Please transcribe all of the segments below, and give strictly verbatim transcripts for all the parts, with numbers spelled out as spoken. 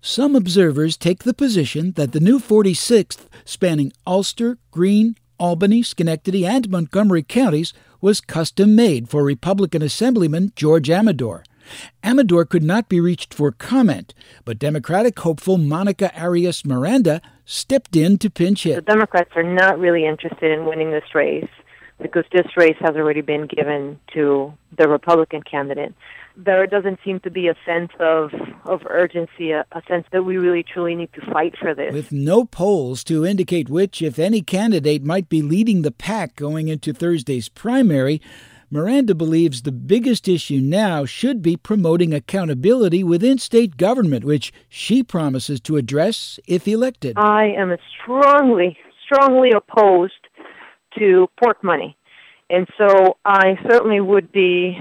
Some observers take the position that the new forty-sixth, spanning Ulster, Greene, Albany, Schenectady, and Montgomery counties, was custom-made for Republican Assemblyman George Amador. Amador could not be reached for comment, but Democratic hopeful Monica Arias Miranda stepped in to pinch hit. The Democrats are not really interested in winning this race because this race has already been given to the Republican candidate. There doesn't seem to be a sense of, of urgency, a, a sense that we really truly need to fight for this. With no polls to indicate which, if any, candidate might be leading the pack going into Thursday's primary, Miranda believes the biggest issue now should be promoting accountability within state government, which she promises to address if elected. I am strongly, strongly opposed to pork money. And so I certainly would be,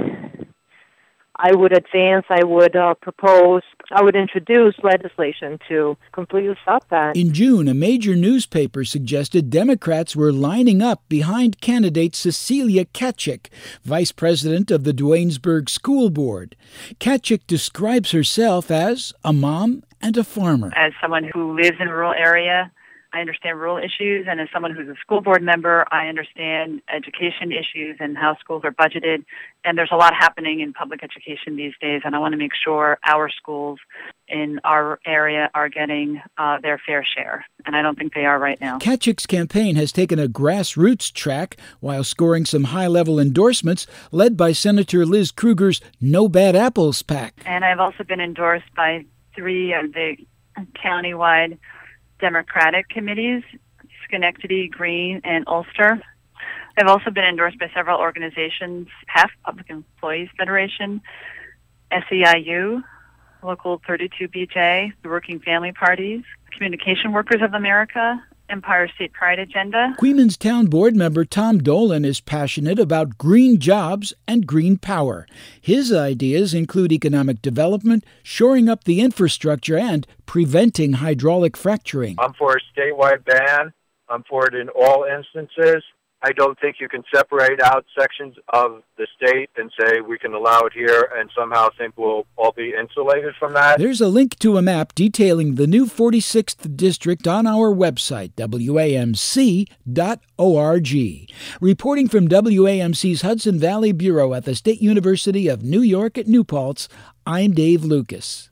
I would advance, I would uh, propose, I would introduce legislation to completely stop that. In June, a major newspaper suggested Democrats were lining up behind candidate Cecilia Tkachuk, vice president of the Duanesburg School Board. Tkachuk describes herself as a mom and a farmer. As someone who lives in a rural area, I understand rural issues, and as someone who's a school board member, I understand education issues and how schools are budgeted. And there's a lot happening in public education these days, and I want to make sure our schools in our area are getting uh, their fair share. And I don't think they are right now. Tkachuk's campaign has taken a grassroots track while scoring some high-level endorsements led by Senator Liz Krueger's No Bad Apples PAC. And I've also been endorsed by three of the countywide Democratic committees, Schenectady, Greene, and Ulster. I've also been endorsed by several organizations, P A F, Public Employees Federation, S E I U, Local thirty-two B J, the Working Family Parties, Communication Workers of America, Empire State Pride Agenda. Queens Town Board member Tom Dolan is passionate about green jobs and green power. His ideas include economic development, shoring up the infrastructure, and preventing hydraulic fracturing. I'm for a statewide ban. I'm for it in all instances. I don't think you can separate out sections of the state and say we can allow it here and somehow think we'll all be insulated from that. There's a link to a map detailing the new forty-sixth district on our website, W A M C dot org. Reporting from W A M C's Hudson Valley Bureau at the State University of New York at New Paltz, I'm Dave Lucas.